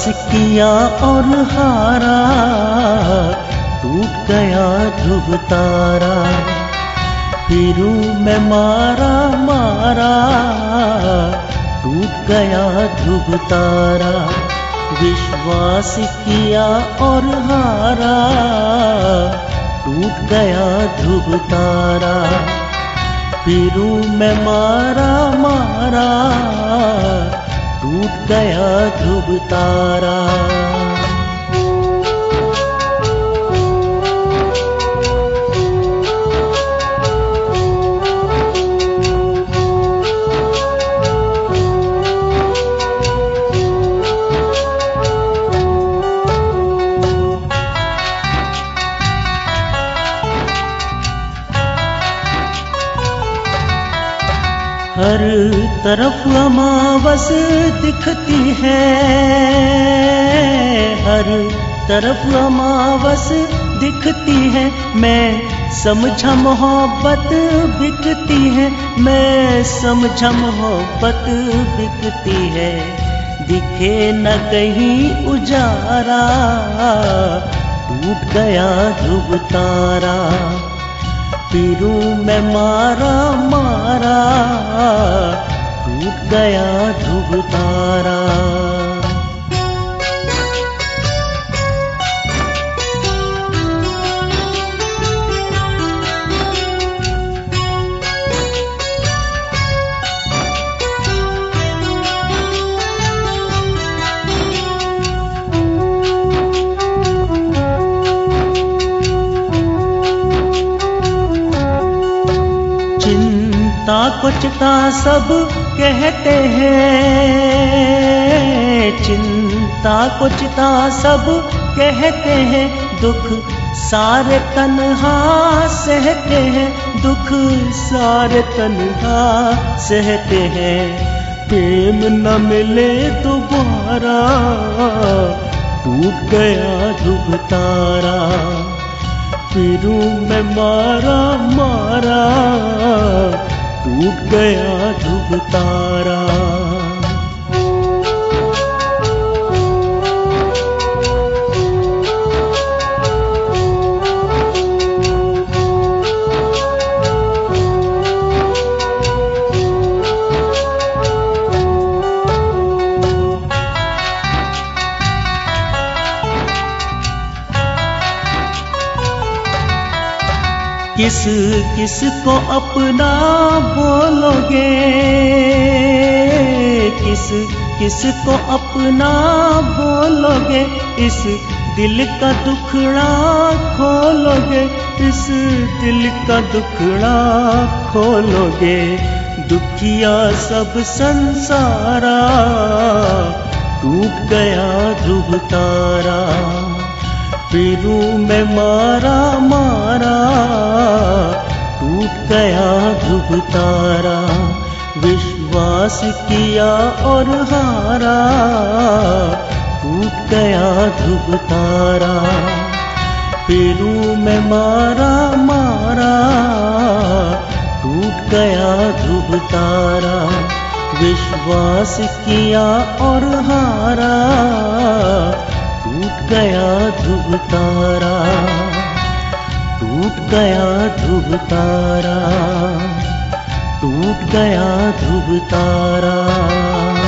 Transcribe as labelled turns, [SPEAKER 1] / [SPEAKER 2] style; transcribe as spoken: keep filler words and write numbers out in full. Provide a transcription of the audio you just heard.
[SPEAKER 1] किया और हारा, टूट गया ध्रुव तारा। फिरूं मैं मारा मारा, टूट गया ध्रुव तारा। विश्वास किया और हारा, टूट गया ध्रुव तारा। फिरूं मैं मारा मारा, टूट गया ध्रुव तारा। हर तरफ अमावस दिखती है, हर तरफ अमावस दिखती है। मैं समझा मोहब्बत बिकती है, मैं समझा मोहब्बत बिकती है। दिखे न कहीं उजारा, टूट गया ध्रुव तारा। फिरूं मैं मारा मारा, टूट गया ध्रुव तारा। चिंता कुचता सब कहते हैं, चिंता कुचता सब कहते हैं। दुख सारे तन्हा सहते हैं, दुख सारे तन्हा सहते हैं। प्रेम न मिले दोबारा, टूट गया ध्रुव तारा। फिरूं मैं मारा मारा, टूट गया ध्रुव तारा। किस किस को अपना बोलोगे, किस किस को अपना बोलोगे। इस दिल का दुखड़ा खोलोगे, इस दिल का दुखड़ा खोलोगे। दुखिया सब संसारा, टूट गया ध्रुव तारा। फिरूं मैं मारा मारा, टूट गया ध्रुव तारा। विश्वास किया और हारा, टूट गया ध्रुव तारा। फिरूं मैं मारा मारा, टूट गया ध्रुव तारा। विश्वास किया और हारा, टूट गया ध्रुव तारा। टूट गया ध्रुव तारा, टूट गया ध्रुव तारा।